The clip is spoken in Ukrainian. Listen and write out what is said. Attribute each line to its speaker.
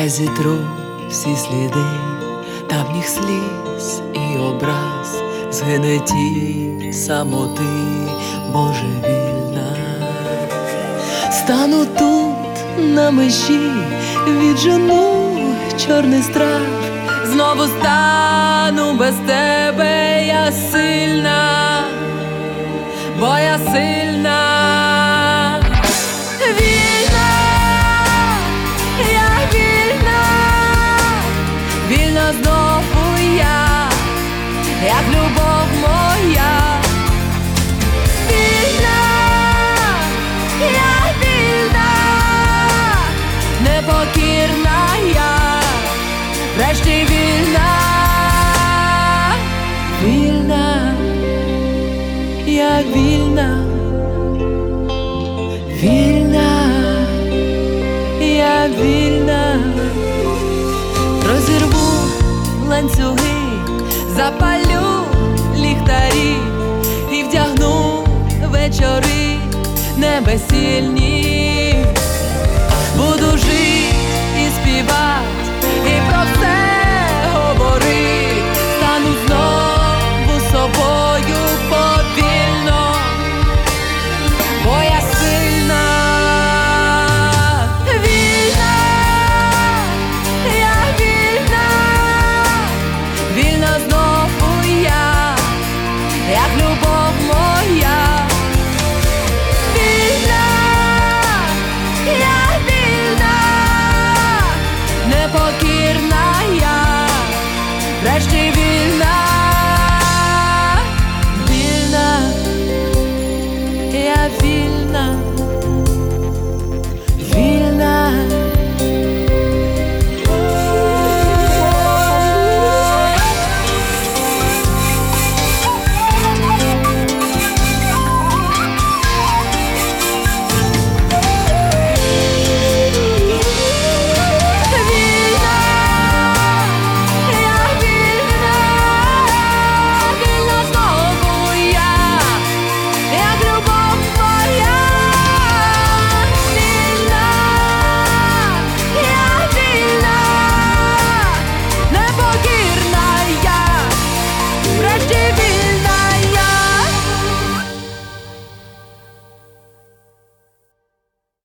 Speaker 1: зітру всі сліди давніх сліз і образ, згине тінь самоти божевільна. Стану тут на межі, віджену чорний страх, знову стану без тебе, я сильна, бо я сильна. Вільна, я вільна, вільна знову я, як любов моя. Вільна, я вільна, непокірна я, врешті вільна. Вільна, я вільна, вільна, я вільна. Розірву ланцюги, запалю ліхтарі і вдягну вечори небесільні. Буду жить і співать, і про все говорить. Стану знову собою повільно, бо я сильна. Вільна, я вільна, вільна знову я, як любов моя. Вільна, я вільна, непокірна я, врешті